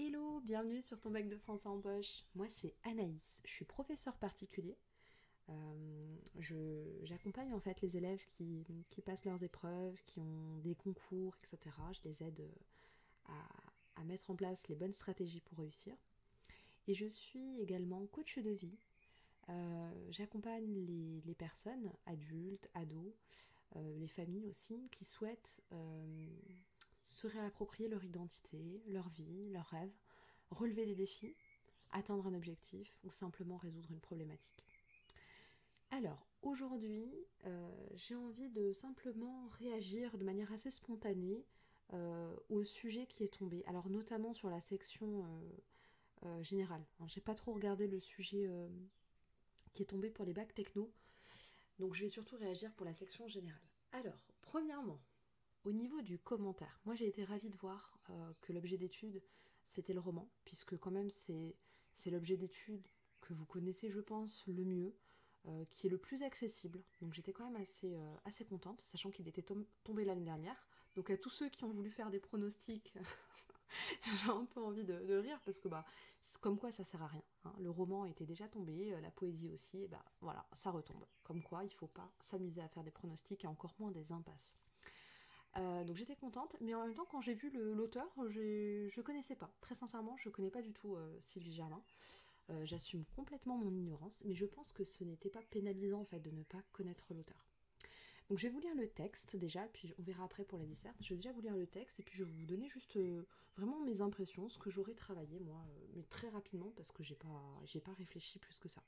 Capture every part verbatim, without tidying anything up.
Hello, bienvenue sur ton bac de français en poche. Moi c'est Anaïs, je suis professeure particulier. Euh, je, j'accompagne en fait les élèves qui, qui passent leurs épreuves, qui ont des concours, et cetera. Je les aide à, à mettre en place les bonnes stratégies pour réussir. Et je suis également coach de vie. Euh, j'accompagne les, les personnes, adultes, ados, euh, les familles aussi, qui souhaitent euh, se réapproprier leur identité, leur vie, leurs rêves, relever des défis, atteindre un objectif ou simplement résoudre une problématique. Alors, aujourd'hui, euh, j'ai envie de simplement réagir de manière assez spontanée euh, au sujet qui est tombé. Alors, notamment sur la section euh, euh, générale. Hein, j'ai pas trop regardé le sujet euh, qui est tombé pour les bacs techno, donc je vais surtout réagir pour la section générale. Alors, premièrement, au niveau du commentaire, moi j'ai été ravie de voir euh, que l'objet d'étude c'était le roman, puisque quand même c'est, c'est l'objet d'étude que vous connaissez je pense le mieux, euh, qui est le plus accessible. Donc j'étais quand même assez, euh, assez contente, sachant qu'il était tom- tombé l'année dernière. Donc à tous ceux qui ont voulu faire des pronostics, j'ai un peu envie de, de rire, parce que bah, c'est comme quoi ça sert à rien. Hein. Le roman était déjà tombé, euh, la poésie aussi, et bah voilà, ça retombe. Comme quoi il faut pas s'amuser à faire des pronostics et encore moins des impasses. Euh, donc j'étais contente, mais en même temps quand j'ai vu le, l'auteur, j'ai, je connaissais pas. Très sincèrement, je connais pas du tout euh, Sylvie Germain. Euh, j'assume complètement mon ignorance, mais je pense que ce n'était pas pénalisant en fait de ne pas connaître l'auteur. Donc je vais vous lire le texte déjà, puis on verra après pour la disserte. Je vais déjà vous lire le texte et puis je vais vous donner juste euh, vraiment mes impressions, ce que j'aurais travaillé moi, euh, mais très rapidement parce que j'ai pas, j'ai pas réfléchi plus que ça.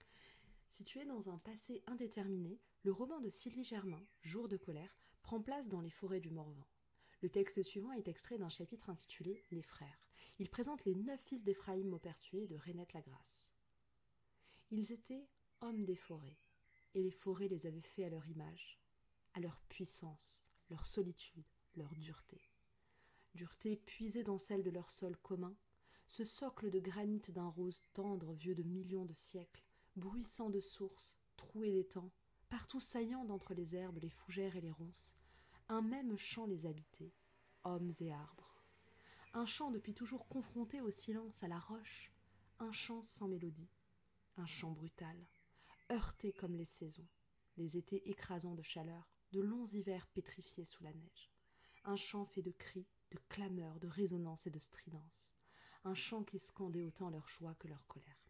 Situé dans un passé indéterminé, le roman de Sylvie Germain, Jour de colère, prend place dans les forêts du Morvan. Le texte suivant est extrait d'un chapitre intitulé Les frères. Il présente les neuf fils d'Éphraïm Maupertuis et de Rainette Lagrasse. Ils étaient hommes des forêts, et les forêts les avaient faits à leur image, à leur puissance, leur solitude, leur dureté. Dureté puisée dans celle de leur sol commun, ce socle de granit d'un rose tendre vieux de millions de siècles, bruissant de sources, troué d'étangs, partout saillant d'entre les herbes, les fougères et les ronces, un même champ les habitait, hommes et arbres. Un chant depuis toujours confronté au silence, à la roche, un chant sans mélodie, un chant brutal, heurté comme les saisons, les étés écrasants de chaleur, de longs hivers pétrifiés sous la neige. Un chant fait de cris, de clameurs, de résonances et de stridences. Un chant qui scandait autant leur joie que leur colère.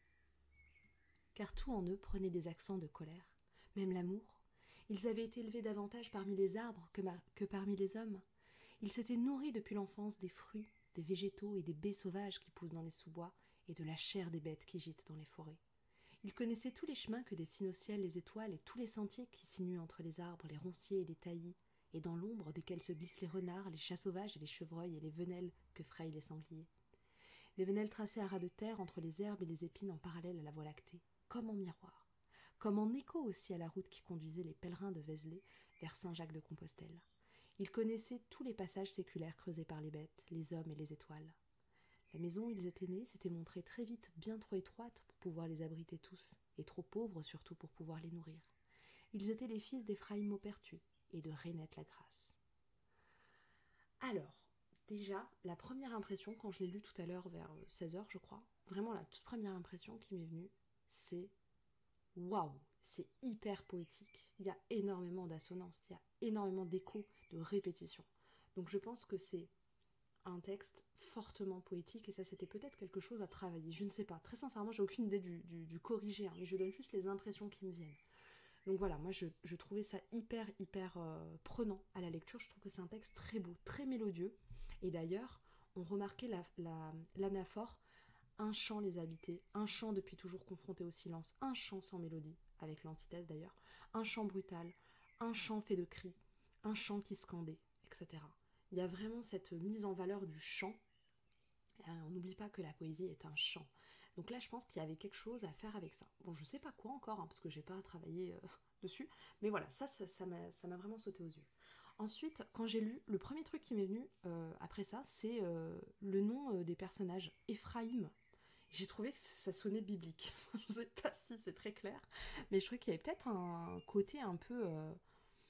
Car tout en eux prenait des accents de colère, même l'amour. Ils avaient été élevés davantage parmi les arbres que, ma- que parmi les hommes. Ils s'étaient nourris depuis l'enfance des fruits, des végétaux et des baies sauvages qui poussent dans les sous-bois et de la chair des bêtes qui gîtent dans les forêts. Ils connaissaient tous les chemins que dessinent au ciel les étoiles et tous les sentiers qui sinuent entre les arbres, les ronciers et les taillis, et dans l'ombre desquels se glissent les renards, les chats sauvages et les chevreuils et les venelles que frayent les sangliers. Les venelles tracées à ras de terre entre les herbes et les épines en parallèle à la voie lactée, comme en miroir, comme en écho aussi à la route qui conduisait les pèlerins de Vézelay vers Saint-Jacques-de-Compostelle. Ils connaissaient tous les passages séculaires creusés par les bêtes, les hommes et les étoiles. La maison où ils étaient nés s'était montrée très vite bien trop étroite pour pouvoir les abriter tous, et trop pauvre surtout pour pouvoir les nourrir. Ils étaient les fils d'Éphraïm Maupertuis et de Rainette Lagrasse. Alors, déjà, la première impression, quand je l'ai lu tout à l'heure vers seize heures, je crois, vraiment la toute première impression qui m'est venue, c'est waouh, c'est hyper poétique. Il y a énormément d'assonances, il y a énormément d'échos, de répétitions. Donc je pense que c'est un texte fortement poétique et ça c'était peut-être quelque chose à travailler, je ne sais pas, très sincèrement j'ai aucune idée du, du, du corrigé, hein, mais je donne juste les impressions qui me viennent. Donc voilà, moi je, je trouvais ça hyper hyper euh, prenant à la lecture, je trouve que c'est un texte très beau, très mélodieux, et d'ailleurs on remarquait la, la, l'anaphore, un chant les habitait, un chant depuis toujours confronté au silence, un chant sans mélodie, avec l'antithèse d'ailleurs, un chant brutal, un chant fait de cris, un chant qui scandait, et cetera. Il y a vraiment cette mise en valeur du chant. On n'oublie pas que la poésie est un chant. Donc là, je pense qu'il y avait quelque chose à faire avec ça. Bon, je sais pas quoi encore, hein, parce que j'ai pas travaillé euh, dessus. Mais voilà, ça, ça, ça, m'a, ça m'a vraiment sauté aux yeux. Ensuite, quand j'ai lu, le premier truc qui m'est venu euh, après ça, c'est euh, le nom euh, des personnages. Éphraïm. J'ai trouvé que ça sonnait biblique. Je sais pas si c'est très clair, mais je trouvais qu'il y avait peut-être un côté un peu... Euh,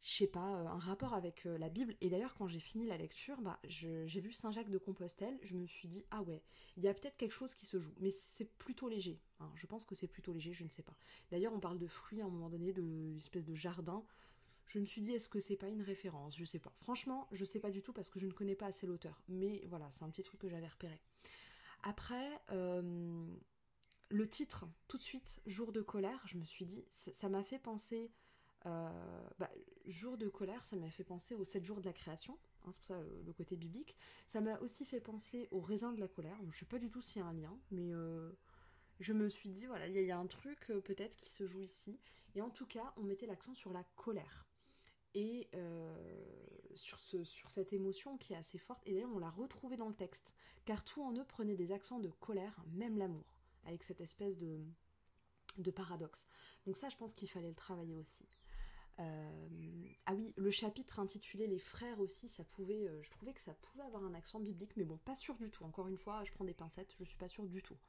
je sais pas, euh, un rapport avec euh, la Bible. Et d'ailleurs, quand j'ai fini la lecture, bah, je- j'ai lu Saint Jacques de Compostelle, je me suis dit, ah ouais, il y a peut-être quelque chose qui se joue, mais c'est plutôt léger, hein. Je pense que c'est plutôt léger, je ne sais pas. D'ailleurs, on parle de fruits à un moment donné, de une espèce de jardin. Je me suis dit, est-ce que c'est pas une référence? Je sais pas. Franchement, je sais pas du tout parce que je ne connais pas assez l'auteur. Mais voilà, c'est un petit truc que j'avais repéré. Après, euh, le titre, tout de suite, Jour de colère, je me suis dit, ça ça m'a fait penser. euh, bah, Jour de colère, ça m'a fait penser aux sept jours de la création, hein, c'est pour ça le, le côté biblique. Ça m'a aussi fait penser au raisin de la colère. Je sais pas du tout s'il y a un lien, mais euh, je me suis dit, voilà, il y, a- y a un truc euh, peut-être qui se joue ici. Et en tout cas, on mettait l'accent sur la colère. Et euh, sur, ce, sur cette émotion qui est assez forte. Et d'ailleurs, on l'a retrouvée dans le texte. Car tout en eux prenait des accents de colère, même l'amour, avec cette espèce de, de paradoxe. Donc ça, je pense qu'il fallait le travailler aussi. Euh, ah oui, le chapitre intitulé Les frères aussi, ça pouvait, euh, je trouvais que ça pouvait avoir un accent biblique, mais bon, pas sûr du tout. Encore une fois, je prends des pincettes, je suis pas sûre du tout.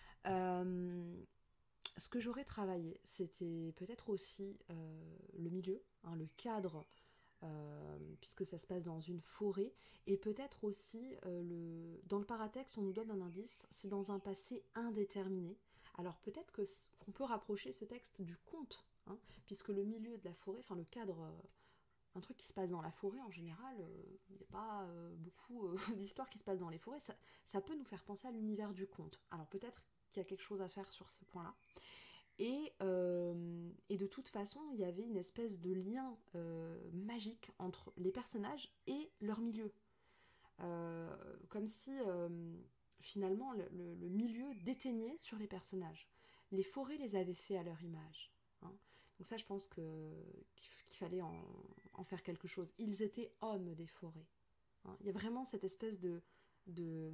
Euh, Ce que j'aurais travaillé, c'était peut-être aussi euh, le milieu, hein, le cadre, euh, puisque ça se passe dans une forêt, et peut-être aussi euh, le... dans le paratexte, on nous donne un indice, c'est dans un passé indéterminé. Alors peut-être que c- qu'on peut rapprocher ce texte du conte, hein, puisque le milieu de la forêt, enfin le cadre, euh, un truc qui se passe dans la forêt en général, euh, il n'y a pas euh, beaucoup euh, d'histoires qui se passent dans les forêts, ça, ça peut nous faire penser à l'univers du conte. Alors peut-être qu'il y a quelque chose à faire sur ce point-là. Et, euh, et de toute façon, il y avait une espèce de lien euh, magique entre les personnages et leur milieu. Euh, comme si euh, finalement le, le- le milieu déteignait sur les personnages. Les forêts les avaient fait à leur image, hein. Donc ça, je pense que, qu'il, qu'il fallait en, en faire quelque chose. Ils étaient hommes des forêts, hein. Il y a vraiment cette espèce de... de,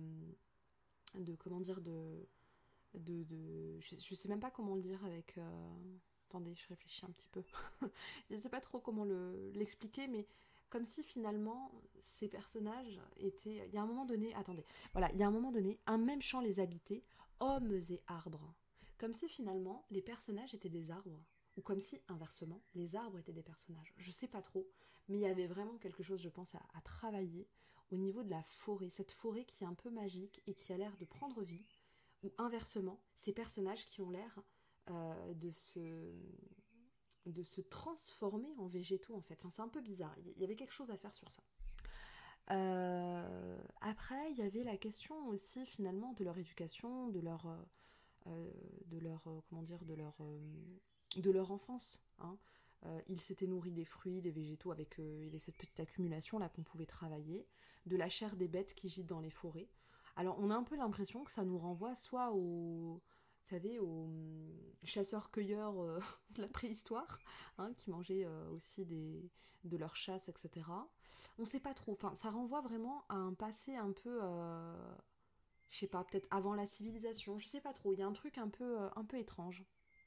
de comment dire de de, de je, je sais même pas comment le dire avec euh, attendez, je réfléchis un petit peu. Je sais pas trop comment le, l'expliquer, mais comme si finalement ces personnages étaient, il y a un moment donné, attendez, voilà, il y a un moment donné, un même champ les habitait, hommes et arbres, comme si finalement les personnages étaient des arbres, ou comme si inversement les arbres étaient des personnages, je sais pas trop, mais il y avait vraiment quelque chose, je pense, à, à travailler au niveau de la forêt, cette forêt qui est un peu magique et qui a l'air de prendre vie, ou inversement, ces personnages qui ont l'air euh, de se de se transformer en végétaux en fait. Enfin, c'est un peu bizarre. Il y avait quelque chose à faire sur ça. Euh, après, il y avait la question aussi finalement de leur éducation, de leur, euh, de leur, euh, comment dire, de leur, euh, de leur enfance, hein. Euh, ils s'étaient nourris des fruits, des végétaux avec euh, il y avait cette petite accumulation là qu'on pouvait travailler, de la chair des bêtes qui gîtent dans les forêts. Alors on a un peu l'impression que ça nous renvoie soit aux, vous savez, aux hum, chasseurs-cueilleurs euh, de la préhistoire, hein, qui mangeaient euh, aussi des, de leur chasse, et cetera. On sait pas trop. Enfin, ça renvoie vraiment à un passé un peu, euh, je sais pas, peut-être avant la civilisation. Je sais pas trop. Il y a un truc un peu, euh, un peu étrange.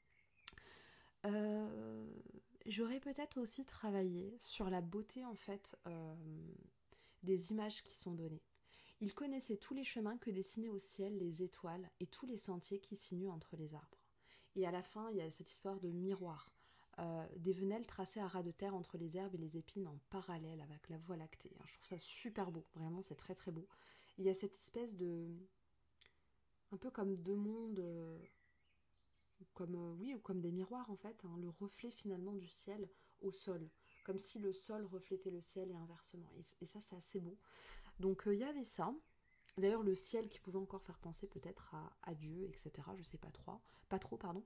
Euh, J'aurais peut-être aussi travaillé sur la beauté en fait euh, des images qui sont données. Il connaissait tous les chemins que dessinaient au ciel les étoiles et tous les sentiers qui sinuent entre les arbres. Et à la fin, il y a cette histoire de miroir, euh, des venelles tracées à ras de terre entre les herbes et les épines en parallèle avec la voie lactée. Je trouve ça super beau, vraiment, c'est très très beau. Il y a cette espèce de... un peu comme deux mondes, euh, comme, euh, oui, ou comme des miroirs en fait, hein, le reflet finalement du ciel au sol. Comme si le sol reflétait le ciel et inversement. Et, et ça, c'est assez beau. Donc euh, il y avait ça. D'ailleurs, le ciel qui pouvait encore faire penser peut-être à, à Dieu, et cetera. Je sais pas trop, pas trop, pardon.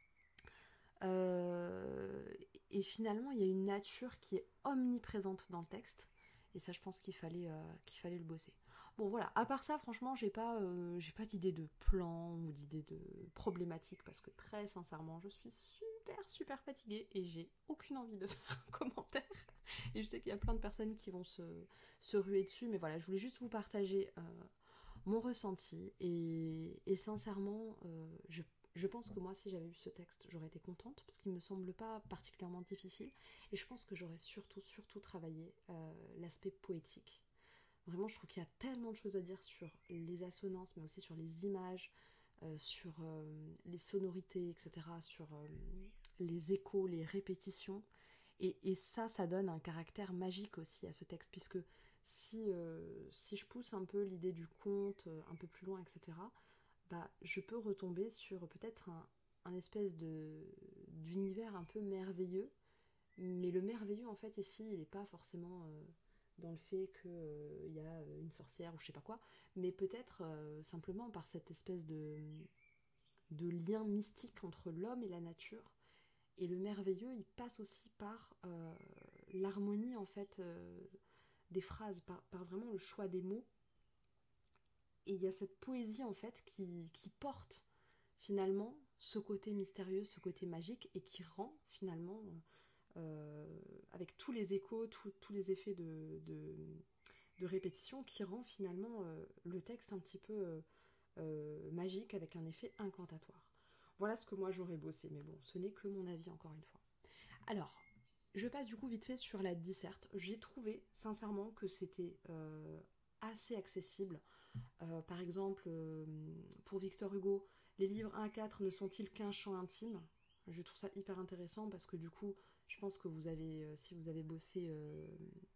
Euh, et finalement, il y a une nature qui est omniprésente dans le texte. Et ça, je pense qu'il fallait, euh, qu'il fallait le bosser. Bon, voilà. À part ça, franchement, j'ai pas, euh, j'ai pas d'idée de plan ou d'idée de problématique parce que très sincèrement, je suis super, super fatiguée et j'ai aucune envie de faire un commentaire. Et je sais qu'il y a plein de personnes qui vont se, se ruer dessus, mais voilà, je voulais juste vous partager euh, mon ressenti. Et, et sincèrement, euh, je je pense que moi, si j'avais eu ce texte, j'aurais été contente parce qu'il me semble pas particulièrement difficile. Et je pense que j'aurais surtout, surtout travaillé euh, l'aspect poétique. Vraiment, je trouve qu'il y a tellement de choses à dire sur les assonances, mais aussi sur les images, euh, sur euh, les sonorités, et cetera, sur euh, les échos, les répétitions. Et, et ça, ça donne un caractère magique aussi à ce texte, puisque si, euh, si je pousse un peu l'idée du conte euh, un peu plus loin, et cetera, bah, je peux retomber sur peut-être un, un espèce de, d'univers un peu merveilleux. Mais le merveilleux, en fait, ici, il n'est pas forcément euh, dans le fait qu'il euh, y a une sorcière ou je sais pas quoi, mais peut-être euh, simplement par cette espèce de, de lien mystique entre l'homme et la nature. Et le merveilleux, il passe aussi par euh, l'harmonie, en fait, euh, des phrases, par, par vraiment le choix des mots. Et il y a cette poésie, en fait, qui, qui porte finalement ce côté mystérieux, ce côté magique, et qui rend finalement, euh, avec tous les échos, tout- tous les effets de, de, de répétition, qui rend finalement euh, le texte un petit peu euh, euh, magique, avec un effet incantatoire. Voilà ce que moi j'aurais bossé, mais bon, ce n'est que mon avis encore une fois. Alors, je passe du coup vite fait sur la disserte. J'ai trouvé sincèrement que c'était euh, assez accessible. Euh, par exemple, euh, pour Victor Hugo, les livres un à quatre ne sont-ils qu'un chant intime? Je trouve ça hyper intéressant parce que du coup, je pense que vous avez, euh, si vous avez bossé euh,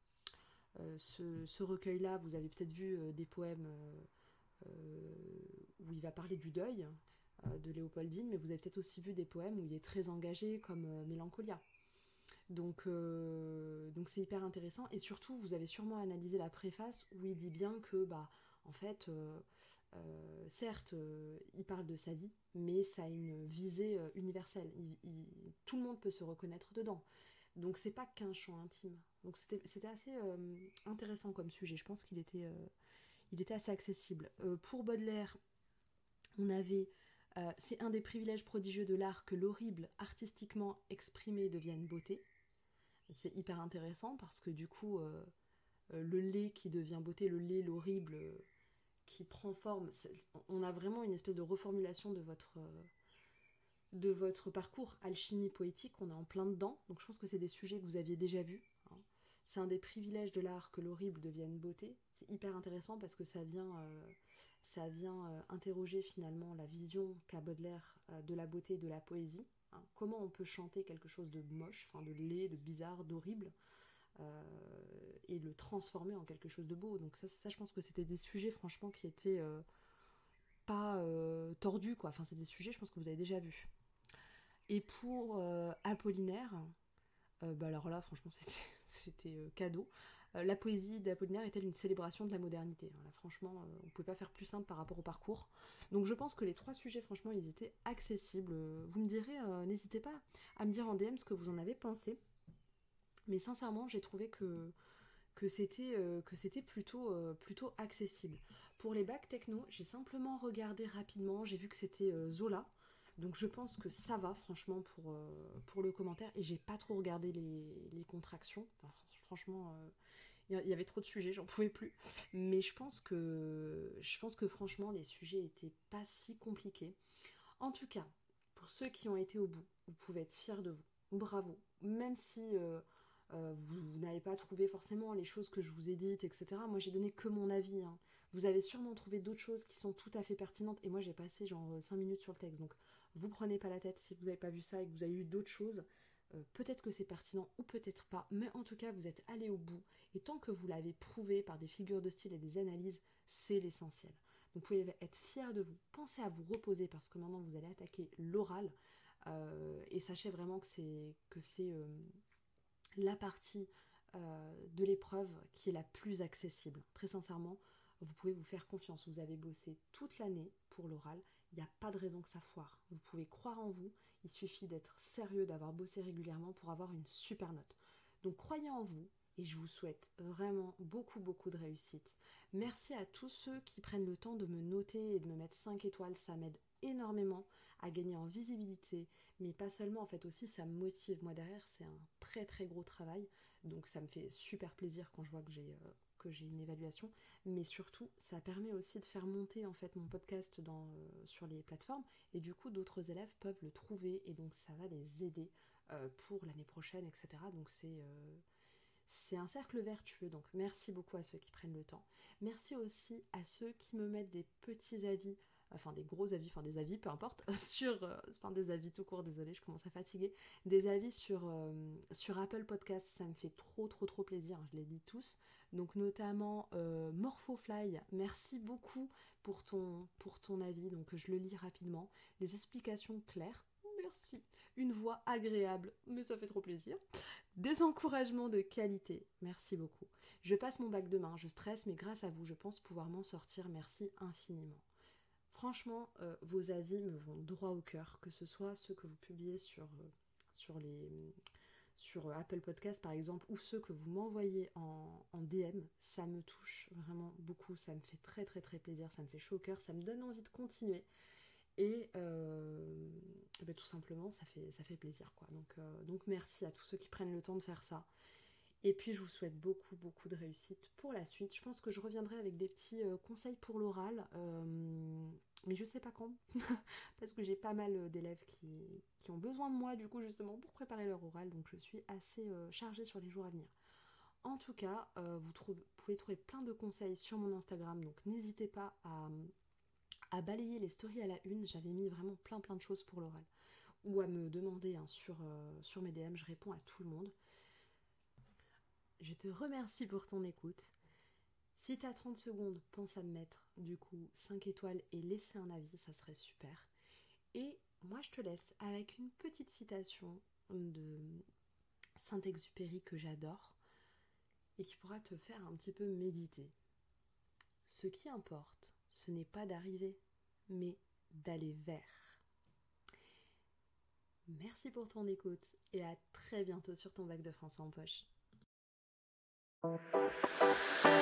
euh, ce, ce recueil-là, vous avez peut-être vu euh, des poèmes euh, euh, où il va parler du deuil euh, de Léopoldine, mais vous avez peut-être aussi vu des poèmes où il est très engagé comme euh, Mélancolia. Donc, euh, donc c'est hyper intéressant. Et surtout, vous avez sûrement analysé la préface où il dit bien que, bah, en fait, euh, euh, certes, euh, il parle de sa vie, mais ça a une visée euh, universelle. Il- il- tout le monde peut se reconnaître dedans. Donc c'est pas qu'un chant intime. Donc c'était, c'était assez euh, intéressant comme sujet. Je pense qu'il était, euh, il était assez accessible. Euh, pour Baudelaire, on avait euh, c'est un des privilèges prodigieux de l'art que l'horrible, artistiquement exprimé, devienne beauté. C'est hyper intéressant parce que du coup, euh, euh, le lait qui devient beauté, le lait, l'horrible, euh, qui prend forme, on a vraiment une espèce de reformulation de votre, euh, de votre parcours alchimie poétique, on est en plein dedans, donc je pense que c'est des sujets que vous aviez déjà vus. Hein. C'est un des privilèges de l'art que l'horrible devienne beauté. C'est hyper intéressant parce que ça vient, euh, ça vient euh, interroger finalement la vision qu'a Baudelaire euh, de la beauté et de la poésie. Hein. Comment on peut chanter quelque chose de moche, enfin de laid, de bizarre, d'horrible, euh, et le transformer en quelque chose de beau. Donc ça, ça je pense que c'était des sujets franchement qui étaient euh, pas euh, tordus, quoi. Enfin, c'est des sujets, je pense que vous avez déjà vus. Et pour euh, Apollinaire, euh, bah alors là, franchement, c'était, c'était euh, cadeau. Euh, la poésie d'Apollinaire est-elle une célébration de la modernité? Là, franchement, euh, on ne pouvait pas faire plus simple par rapport au parcours. Donc je pense que les trois sujets, franchement, ils étaient accessibles. Vous me direz, euh, n'hésitez pas à me dire en D M ce que vous en avez pensé. Mais sincèrement, j'ai trouvé que, que c'était, euh, que c'était plutôt, euh, plutôt accessible. Pour les bacs techno, j'ai simplement regardé rapidement, j'ai vu que c'était euh, Zola. Donc je pense que ça va franchement pour, euh, pour le commentaire. Et j'ai pas trop regardé les, les contractions. Enfin, franchement, il euh, y, y avait trop de sujets, j'en pouvais plus. Mais je pense que je pense que franchement les sujets étaient pas si compliqués. En tout cas, pour ceux qui ont été au bout, vous pouvez être fiers de vous. Bravo. Même si euh, euh, vous, vous n'avez pas trouvé forcément les choses que je vous ai dites, et cetera. Moi, j'ai donné que mon avis. Hein. Vous avez sûrement trouvé d'autres choses qui sont tout à fait pertinentes. Et moi, j'ai passé genre cinq minutes sur le texte. Donc, vous prenez pas la tête si vous n'avez pas vu ça et que vous avez eu d'autres choses. Euh, peut-être que c'est pertinent ou peut-être pas. Mais en tout cas, vous êtes allé au bout. Et tant que vous l'avez prouvé par des figures de style et des analyses, c'est l'essentiel. Donc, vous pouvez être fiers de vous. Pensez à vous reposer parce que maintenant, vous allez attaquer l'oral. Euh, et sachez vraiment que c'est, que c'est euh, la partie euh, de l'épreuve qui est la plus accessible. Très sincèrement, vous pouvez vous faire confiance. Vous avez bossé toute l'année pour l'oral. Il n'y a pas de raison que ça foire. Vous pouvez croire en vous. Il suffit d'être sérieux, d'avoir bossé régulièrement pour avoir une super note. Donc croyez en vous et je vous souhaite vraiment beaucoup beaucoup de réussite. Merci à tous ceux qui prennent le temps de me noter et de me mettre cinq étoiles. Ça m'aide énormément à gagner en visibilité, mais pas seulement, en fait aussi ça me motive. Moi derrière c'est un très très gros travail, donc ça me fait super plaisir quand je vois que j'ai euh, que j'ai une évaluation, mais surtout ça permet aussi de faire monter en fait mon podcast dans, euh, sur les plateformes, et du coup d'autres élèves peuvent le trouver, et donc ça va les aider euh, pour l'année prochaine, et cetera. Donc c'est euh, c'est un cercle vertueux, donc merci beaucoup à ceux qui prennent le temps. Merci aussi à ceux qui me mettent des petits avis enfin des gros avis, enfin des avis, peu importe, sur, euh, enfin des avis tout court, désolée, je commence à fatiguer, des avis sur, euh, sur Apple Podcast, ça me fait trop trop trop plaisir, je les lis tous, donc notamment euh, Morphofly, merci beaucoup pour ton, pour ton avis, donc je le lis rapidement, des explications claires, merci, une voix agréable, mais ça fait trop plaisir, des encouragements de qualité, merci beaucoup. Je passe mon bac demain, je stresse, mais grâce à vous, je pense pouvoir m'en sortir, merci infiniment. Franchement, euh, vos avis me vont droit au cœur, que ce soit ceux que vous publiez sur, euh, sur, les, sur Apple Podcast par exemple, ou ceux que vous m'envoyez en, en D M, ça me touche vraiment beaucoup, ça me fait très très très plaisir, ça me fait chaud au cœur, ça me donne envie de continuer. Et euh, ben, tout simplement, ça fait, ça fait plaisir, quoi. Donc, euh, donc merci à tous ceux qui prennent le temps de faire ça. Et puis je vous souhaite beaucoup beaucoup de réussite pour la suite. Je pense que je reviendrai avec des petits euh, conseils pour l'oral, euh, mais je sais pas quand, parce que j'ai pas mal d'élèves qui, qui ont besoin de moi du coup justement pour préparer leur oral, donc je suis assez euh, chargée sur les jours à venir. En tout cas, euh, vous trouve, pouvez trouver plein de conseils sur mon Instagram, donc n'hésitez pas à, à balayer les stories à la une, j'avais mis vraiment plein plein de choses pour l'oral. Ou à me demander hein, sur, euh, sur mes D M, je réponds à tout le monde. Je te remercie pour ton écoute. Si t'as trente secondes, pense à me mettre du coup cinq étoiles et laisser un avis, ça serait super. Et moi je te laisse avec une petite citation de Saint-Exupéry que j'adore et qui pourra te faire un petit peu méditer. Ce qui importe, ce n'est pas d'arriver, mais d'aller vers. Merci pour ton écoute et à très bientôt sur ton bac de français en poche.